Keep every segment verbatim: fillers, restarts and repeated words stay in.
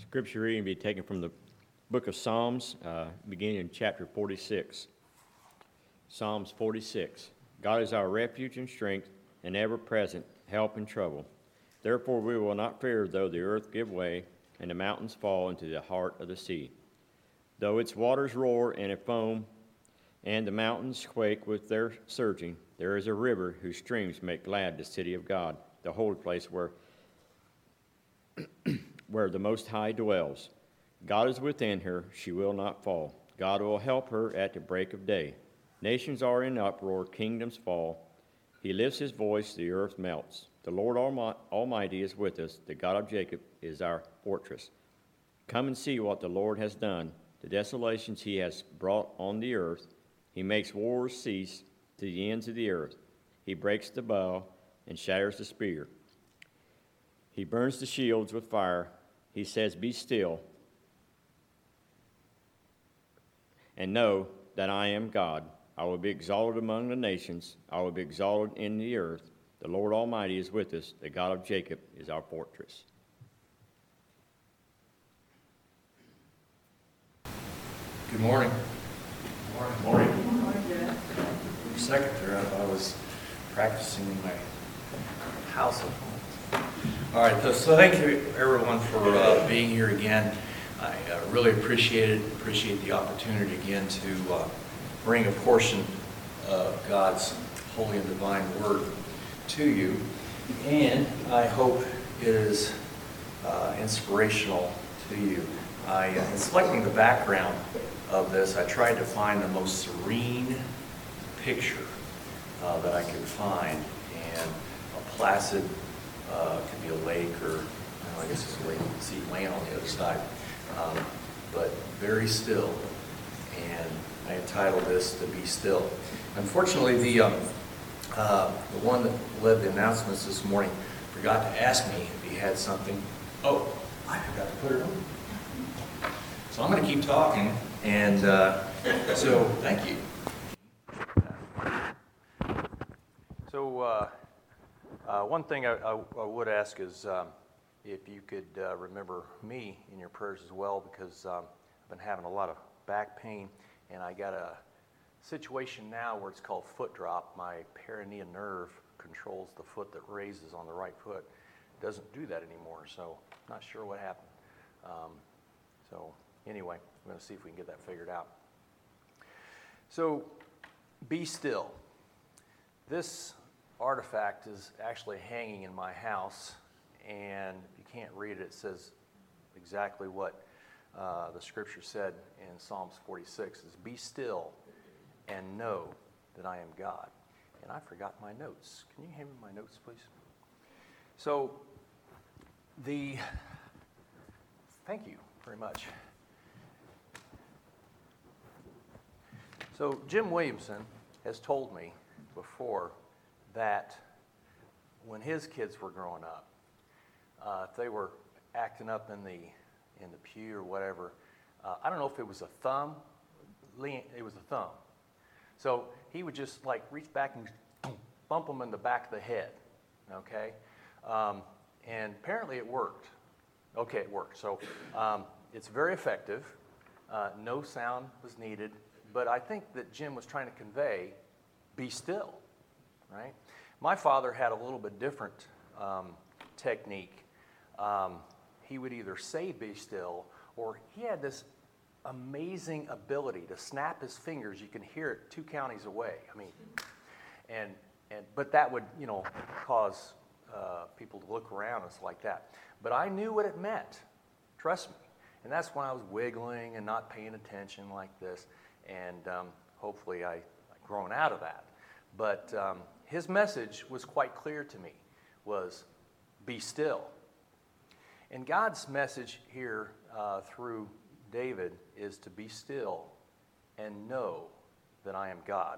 Scripture reading will be taken from the book of Psalms, uh, beginning in chapter forty-six. Psalms forty-six. God is our refuge and strength, and ever-present help in trouble. Therefore we will not fear, though the earth give way, and the mountains fall into the heart of the sea. Though its waters roar and it foam, and the mountains quake with their surging, there is a river whose streams make glad the city of God, the holy place where where the Most High dwells. God is within her, she will not fall. God will help her at the break of day. Nations are in uproar, kingdoms fall. He lifts his voice, the earth melts. The Lord Almighty is with us, the God of Jacob is our fortress. Come and see what the Lord has done, the desolations he has brought on the earth. He makes wars cease to the ends of the earth. He breaks the bow and shatters the spear. He burns the shields with fire. He says, "Be still, and know that I am God. I will be exalted among the nations. I will be exalted in the earth. The Lord Almighty is with us. The God of Jacob is our fortress." Good morning. Good morning. Morning. Morning. For a second there, I thought I was practicing in my house at home. All right, so, so thank you everyone for uh, being here again. I uh, really appreciate it, appreciate the opportunity again to uh, bring a portion of God's holy and divine word to you. And I hope it is uh, inspirational to you. I, uh, in selecting the background of this, I tried to find the most serene picture uh, that I could find, and a placid, uh, could be a lake, or well, I guess it's a lake, you can see land on the other side, um, but very still. And I entitled this to Be Still. Unfortunately, the um, uh, the one that led the announcements this morning forgot to ask me if he had something. Oh, I forgot to put it on. So I'm going to keep talking, and uh, so thank you. So uh, uh, one thing I, I, I would ask is um, if you could uh, remember me in your prayers as well, because um, I've been having a lot of back pain, and I got a situation now where it's called foot drop. My peroneal nerve controls the foot that raises on the right foot. It doesn't do that anymore, so I'm not sure what happened. Um, so anyway, I'm going to see if we can get that figured out. So, be still. This artifact is actually hanging in my house, and if you can't read it, it says exactly what uh, the scripture said in Psalms forty-six, is be still and know that I am God. And I forgot my notes. Can you hand me my notes, please? So, the, thank you very much. So Jim Williamson has told me before that when his kids were growing up, uh, if they were acting up in the in the pew or whatever, uh, I don't know if it was a thumb, it was a thumb. So he would just like reach back and bump them in the back of the head, okay? Um, and apparently it worked. Okay, it worked. So um, it's very effective. Uh, no sound was needed. But I think that Jim was trying to convey, be still, right? My father had a little bit different um, technique. Um, he would either say be still, or he had this amazing ability to snap his fingers. You can hear it two counties away. I mean, and and but that would, you know, cause uh, people to look around and stuff like that. But I knew what it meant, trust me. And that's when I was wiggling and not paying attention like this. And um, hopefully I, I've grown out of that. But um, his message was quite clear to me, was be still. And God's message here uh, through David is to be still and know that I am God.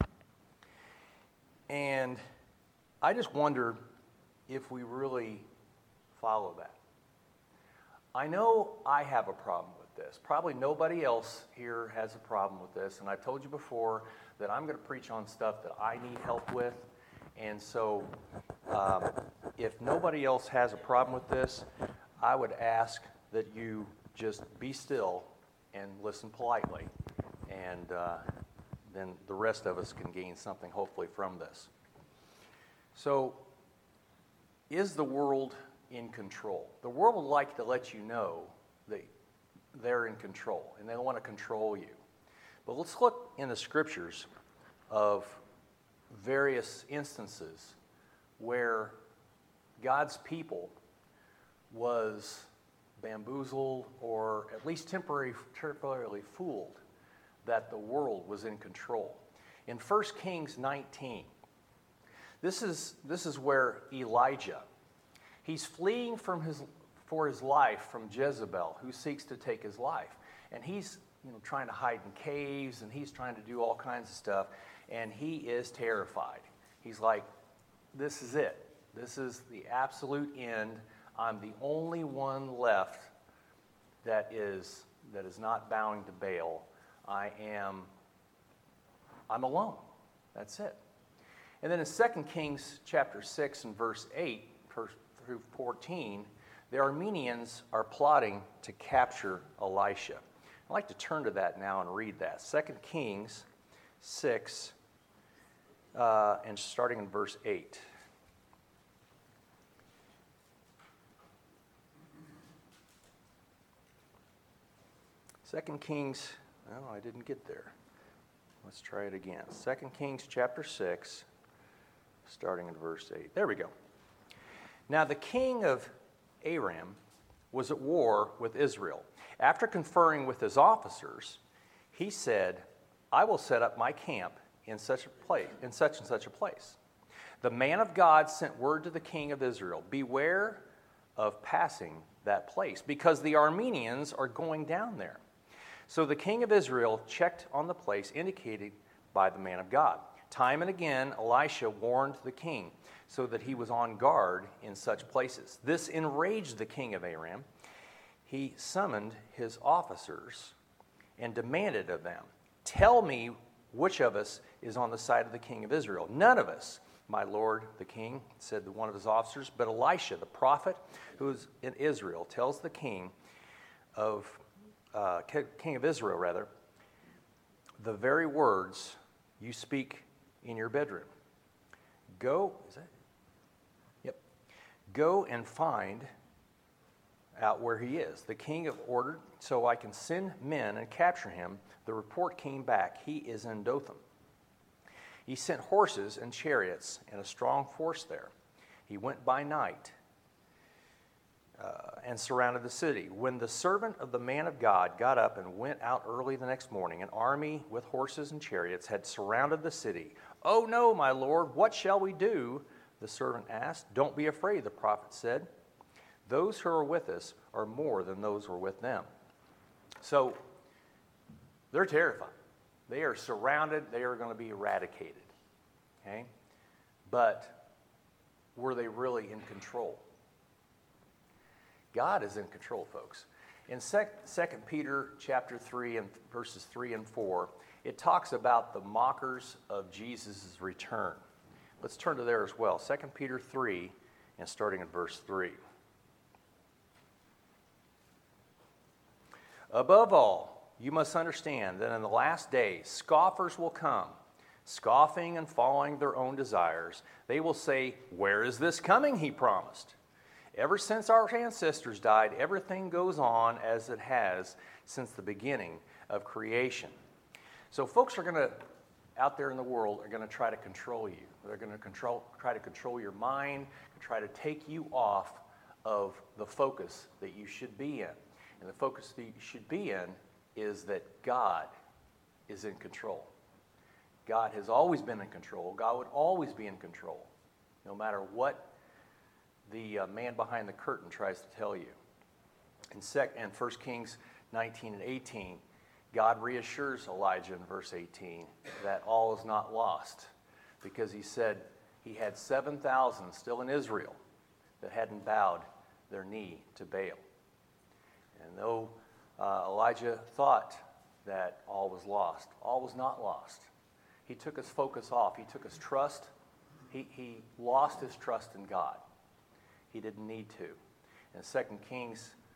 And I just wonder if we really follow that. I know I have a problem with this. Probably nobody else here has a problem with this. And I told you before that I'm going to preach on stuff that I need help with. And so um, if nobody else has a problem with this, I would ask that you just be still and listen politely, and uh, then the rest of us can gain something hopefully from this. So, is the world in control? The world would like to let you know that they're in control, and they want to control you. But let's look in the scriptures of various instances where God's people was bamboozled or at least temporary, temporarily fooled that the world was in control. In First Kings nineteen, this is, this is where Elijah, he's fleeing from his, for his life from Jezebel, who seeks to take his life. And he's you know, trying to hide in caves, and he's trying to do all kinds of stuff, and he is terrified. He's like, this is it. This is the absolute end. I'm the only one left that is that is not bowing to Baal. I am, I'm alone. That's it. And then in Second Kings chapter six and verse eight through fourteen, the Arameans are plotting to capture Elisha. I'd like to turn to that now and read that. Second Kings six, uh, and starting in verse eight. Second Kings, no, I didn't get there. Let's try it again. Second Kings chapter six, starting in verse eight. There we go. Now the king of Aram was at war with Israel. After conferring with his officers, he said, I will set up my camp in such a place, in such and such a place. The man of God sent word to the king of Israel, beware of passing that place, because the Arameans are going down there. So the king of Israel checked on the place indicated by the man of God. Time and again, Elisha warned the king so that he was on guard in such places. This enraged the king of Aram. He summoned his officers and demanded of them, tell me which of us is on the side of the king of Israel. None of us, my lord the king, said one of his officers, but Elisha, the prophet who is in Israel, tells the king of uh, king of Israel, rather, the very words you speak in your bedroom. Go, is that? Yep. Go and find out where he is. The king have ordered, so I can send men and capture him. The report came back. He is in Dothan. He sent horses and chariots and a strong force there. He went by night uh, and surrounded the city. When the servant of the man of God got up and went out early the next morning, an army with horses and chariots had surrounded the city. Oh no, my lord, what shall we do? The servant asked. Don't be afraid, the prophet said. Those who are with us are more than those who are with them. So they're terrified. They are surrounded. They are going to be eradicated. Okay? But were they really in control? God is in control, folks. In Second Peter chapter three and verses three and four, it talks about the mockers of Jesus' return. Let's turn to there as well. Second Peter three and starting at verse three. Above all, you must understand that in the last days, scoffers will come, scoffing and following their own desires. They will say, where is this coming he promised? Ever since our ancestors died, everything goes on as it has since the beginning of creation. So folks are going to, out there in the world, are going to try to control you. They're going to control, try to control your mind, try to take you off of the focus that you should be in. And the focus that you should be in is that God is in control. God has always been in control. God would always be in control, no matter what the uh, man behind the curtain tries to tell you. In sec- and First Kings nineteen and eighteen, God reassures Elijah in verse eighteen that all is not lost, because he said he had seven thousand still in Israel that hadn't bowed their knee to Baal. And though uh, Elijah thought that all was lost, all was not lost. He took his focus off. He took his trust. He, he lost his trust in God. He didn't need to. In Second Kings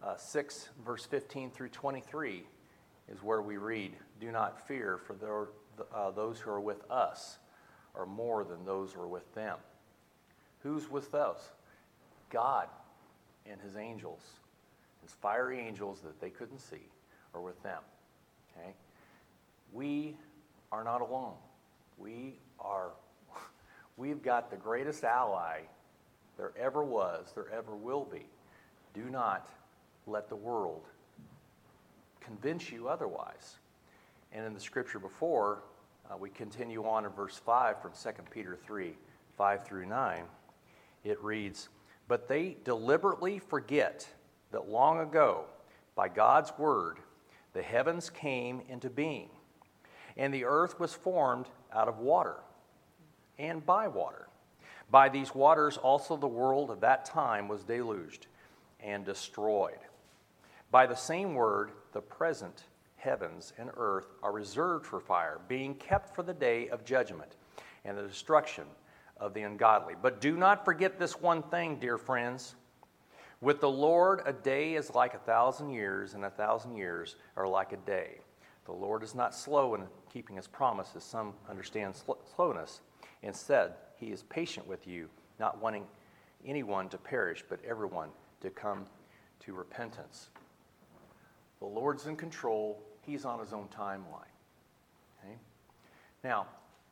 uh, six, verse fifteen through twenty-three is where we read, "Do not fear, for there, uh, those who are with us are more than those who are with them." Who's with those? God and his angels, his fiery angels that they couldn't see, are with them. Okay? We are not alone. We are, we've got the greatest ally there ever was, there ever will be. Do not let the world convince you otherwise. And in the scripture before, uh, we continue on in verse five from Second Peter three, five through nine. It reads, "But they deliberately forget that long ago, by God's word, the heavens came into being, and the earth was formed out of water and by water. By these waters also the world of that time was deluged and destroyed. By the same word, the present heavens and earth are reserved for fire, being kept for the day of judgment and the destruction of the ungodly. But do not forget this one thing, dear friends. With the Lord, a day is like a thousand years, and a thousand years are like a day. The Lord is not slow in keeping his promise, as some understand sl- slowness. Instead, he is patient with you, not wanting anyone to perish, but everyone to come to repentance." The Lord's in control. He's on his own timeline. Okay? Now,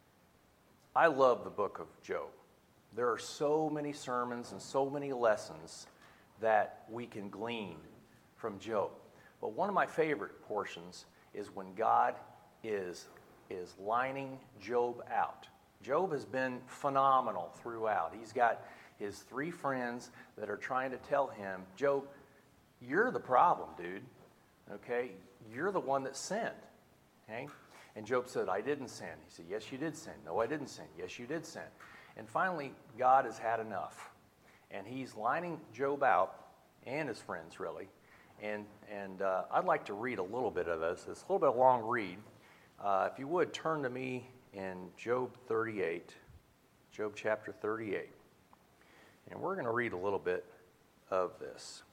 I love the book of Job. There are so many sermons and so many lessons that we can glean from Job. But one of my favorite portions is when God is, is lining Job out. Job has been phenomenal throughout. He's got his three friends that are trying to tell him, "Job, you're the problem, dude. Okay? You're the one that sinned." Okay? And Job said, "I didn't sin." He said, "Yes, you did sin." "No, I didn't sin." "Yes, you did sin." And finally, God has had enough. And he's lining Job out, and his friends, really. And, and uh, I'd like to read a little bit of this. It's a little bit of a long read. Uh, if you would, turn to me in Job thirty-eight, Job chapter thirty-eight. And we're going to read a little bit of this.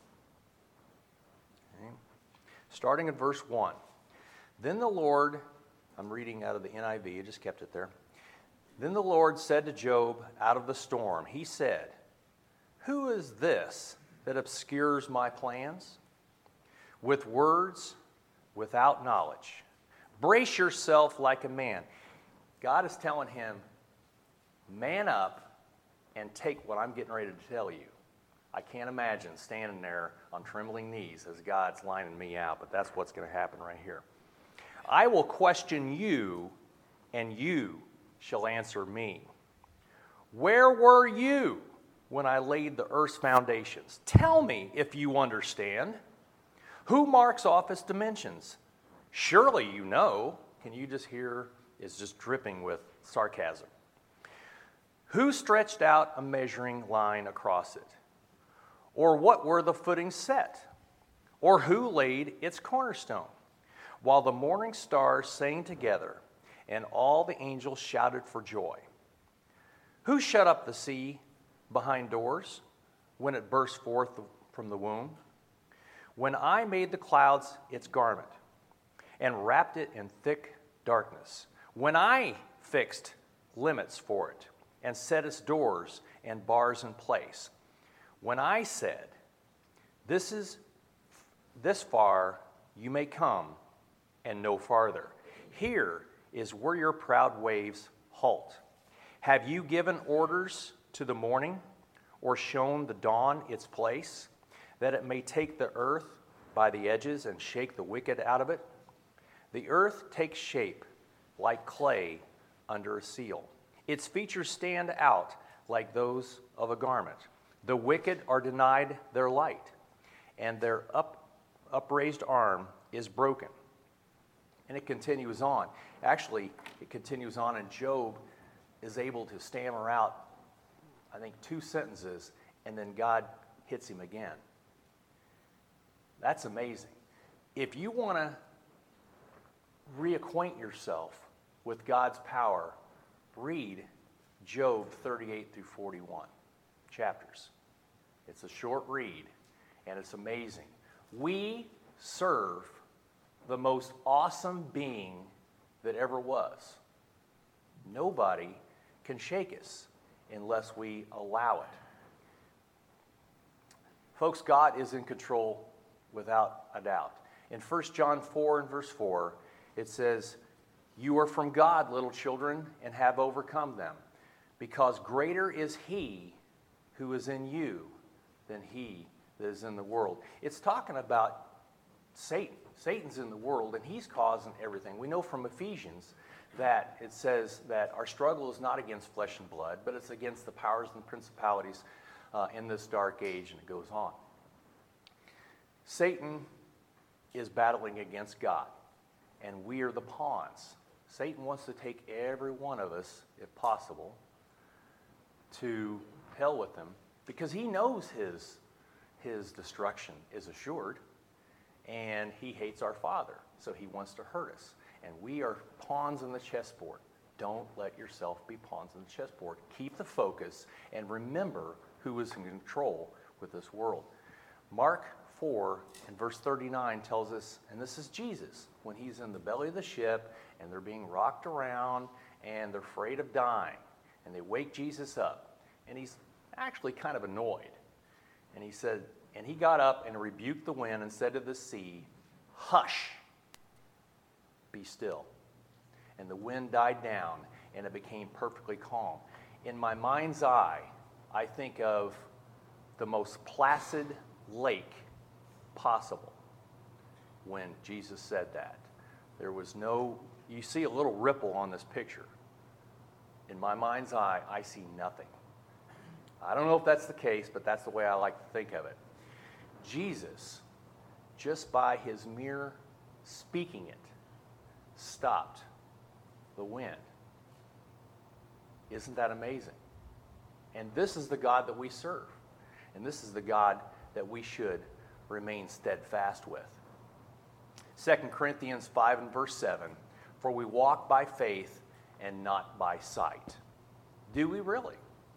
Okay. Starting at verse one. "Then the Lord," I'm reading out of the N I V, I just kept it there. "Then the Lord said to Job out of the storm, he said, 'Who is this that obscures my plans? With words without knowledge. Brace yourself like a man.'" God is telling him, man up and take what I'm getting ready to tell you. I can't imagine standing there on trembling knees as God's lining me out, but that's what's going to happen right here. "I will question you, and you shall answer me. Where were you when I laid the earth's foundations? Tell me if you understand. Who marks off its dimensions? Surely you know." Can you just hear it's just dripping with sarcasm. "Who stretched out a measuring line across it? Or what were the footings set? Or who laid its cornerstone? While the morning stars sang together, and all the angels shouted for joy. Who shut up the sea behind doors when it burst forth from the womb? When I made the clouds its garment and wrapped it in thick darkness, when I fixed limits for it and set its doors and bars in place, when I said, this is this far you may come and no farther. Here is where your proud waves halt. Have you given orders to the morning, or shown the dawn its place, that it may take the earth by the edges and shake the wicked out of it? The earth takes shape like clay under a seal. Its features stand out like those of a garment. The wicked are denied their light, and their up, upraised arm is broken. And it continues on. Actually, it continues on, and Job is able to stammer out, I think, two sentences, and then God hits him again. That's amazing. If you want to reacquaint yourself with God's power, read Job thirty-eight through forty-one chapters. It's a short read, and it's amazing We serve the most awesome being that ever was. Nobody can shake us unless we allow it. Folks, God is in control without a doubt. In First John four and verse four, it says, "You are from God, little children, and have overcome them, because greater is He who is in you than he that is in the world." It's talking about Satan. Satan's in the world, and he's causing everything. We know from Ephesians that it says that our struggle is not against flesh and blood, but it's against the powers and principalities uh, in this dark age, and it goes on. Satan is battling against God, and we are the pawns. Satan wants to take every one of us, if possible, to hell with him, because he knows his, his destruction is assured, and he hates our Father, so he wants to hurt us. And we are pawns in the chessboard. Don't let yourself be pawns in the chessboard. Keep the focus and remember who is in control with this world. Mark four and verse thirty-nine tells us, and this is Jesus, when he's in the belly of the ship and they're being rocked around and they're afraid of dying. And they wake Jesus up. And he's actually kind of annoyed. And he said, and he got up and rebuked the wind and said to the sea, "Hush, be still." And the wind died down, and it became perfectly calm. In my mind's eye, I think of the most placid lake possible when Jesus said that. There was no, you see a little ripple on this picture. In my mind's eye, I see nothing. I don't know if that's the case, but that's the way I like to think of it. Jesus, just by his mere speaking it, stopped the wind. Isn't that amazing? And this is the God that we serve. And this is the God that we should remain steadfast with. Second Corinthians five and verse seven, "For we walk by faith and not by sight." Do we really?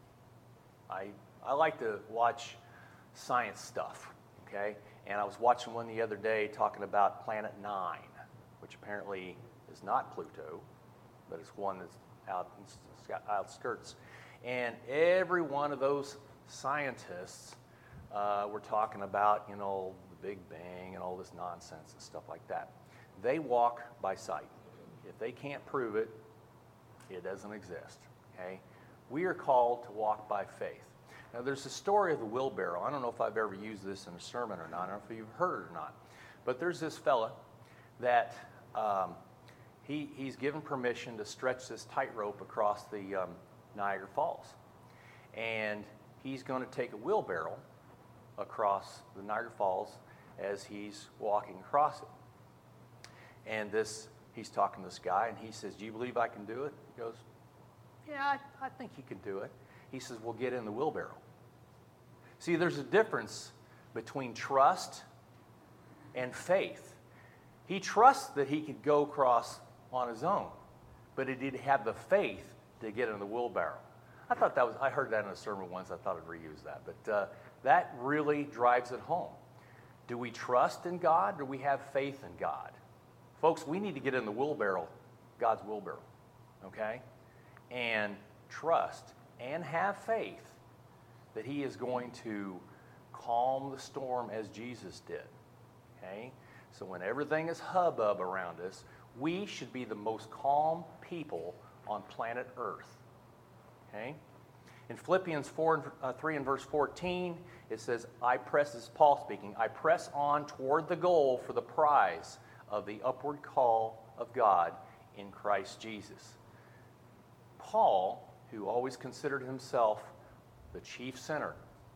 I, I like to watch science stuff, okay? And I was watching one the other day talking about Planet Nine, which apparently is not Pluto, but it's one that's out in the outskirts. And every one of those scientists uh, were talking about, you know, the Big Bang and all this nonsense and stuff like that. They walk by sight. If they can't prove it, it doesn't exist, okay? We are called to walk by faith. Now, there's the story of the wheelbarrow. I don't know if I've ever used this in a sermon or not. I don't know if you've heard it or not. But there's this fella that um, he, he's given permission to stretch this tightrope across the um, Niagara Falls. And he's going to take a wheelbarrow across the Niagara Falls as he's walking across it. And this, he's talking to this guy, and he says, "Do you believe I can do it?" He goes, "Yeah, I, I think you can do it." He says, "Well, get in the wheelbarrow." See, there's a difference between trust and faith. He trusts that he could go across on his own, but he didn't have the faith to get in the wheelbarrow. I thought that was, I heard that in a sermon once. I thought I'd reuse that. But uh, that really drives it home. Do we trust in God, or do we have faith in God? Folks, we need to get in the wheelbarrow, God's wheelbarrow, okay? And trust and have faith that he is going to calm the storm as Jesus did, okay? So when everything is hubbub around us, we should be the most calm people on planet Earth, okay? In Philippians four, uh, three and verse fourteen, it says, I press, this is Paul speaking, I press on toward the goal for the prize of the upward call of God in Christ Jesus. Paul, who always considered himself the chief sinner,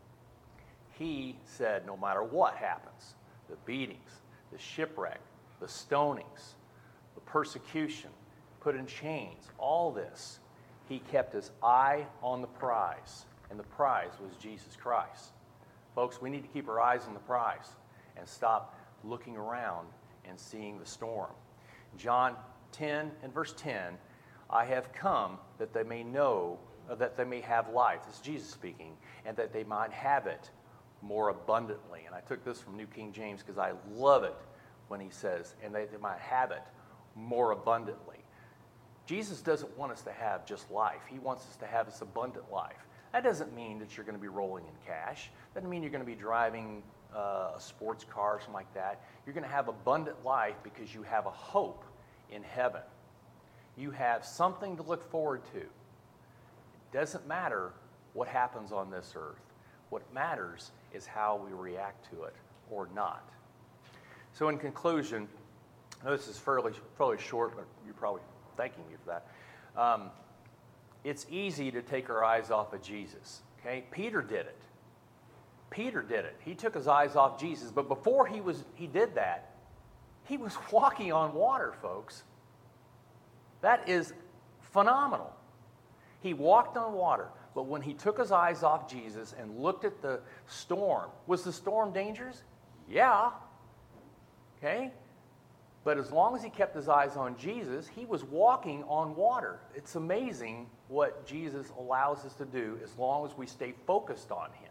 he said, no matter what happens, the beatings, the shipwreck, the stonings, the persecution, put in chains, all this, he kept his eye on the prize, and the prize was Jesus Christ. Folks, we need to keep our eyes on the prize and stop looking around and seeing the storm. John ten and verse ten, I have come that they may know, uh, that they may have life. This is Jesus speaking, and that they might have it more abundantly. And I took this from New King James because I love it when he says, and they, they might have it more abundantly. Jesus doesn't want us to have just life. He wants us to have this abundant life. That doesn't mean that you're going to be rolling in cash. That doesn't mean you're going to be driving uh, a sports car or something like that. You're going to have abundant life because you have a hope in heaven. You have something to look forward to. It doesn't matter what happens on this earth. What matters is how we react to it or not. So in conclusion, I know this is fairly, fairly short, but you're probably thanking me for that. Um, it's easy to take our eyes off of Jesus. Okay, Peter did it. Peter did it. He took his eyes off Jesus, but before he was he did that, he was walking on water, folks. That is phenomenal. He walked on water, but when he took his eyes off Jesus and looked at the storm, was the storm dangerous? Yeah. Okay? But as long as he kept his eyes on Jesus, he was walking on water. It's amazing what Jesus allows us to do as long as we stay focused on him.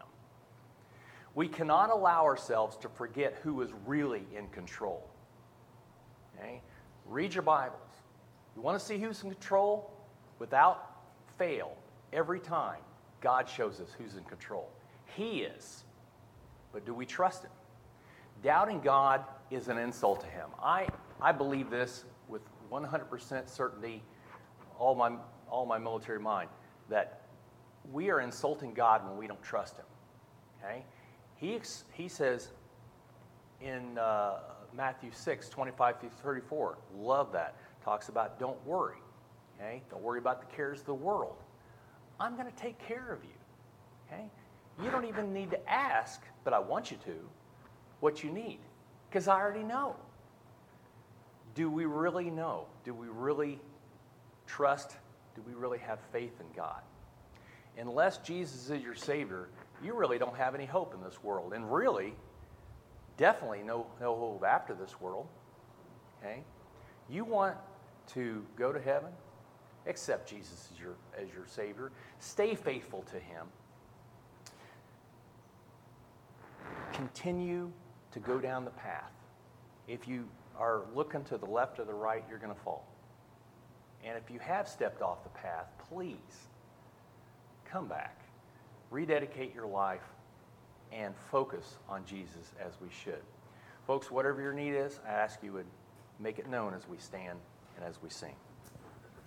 We cannot allow ourselves to forget who is really in control. Okay? Read your Bibles. You want to see who's in control? Without fail, every time, God shows us who's in control. He is. But do we trust him? Doubting God is an insult to him. I, I believe this with one hundred percent certainty, all my, all my military mind, that we are insulting God when we don't trust him. Okay? He, he says in uh, Matthew six, twenty-five through thirty-four, love that, talks about don't worry. Okay? Don't worry about the cares of the world. I'm going to take care of you. Okay? You don't even need to ask, but I want you to, what you need, because I already know. Do we really know? Do we really trust? Do we really have faith in God? Unless Jesus is your Savior, you really don't have any hope in this world. And really, definitely no, no hope after this world. Okay? You want to go to heaven? Accept Jesus as your, as your Savior. Stay faithful to him. Continue to go down the path. If you are looking to the left or the right, you're going to fall. And if you have stepped off the path, please come back. Rededicate your life and focus on Jesus as we should. Folks, whatever your need is, I ask you would make it known as we stand and as we sing.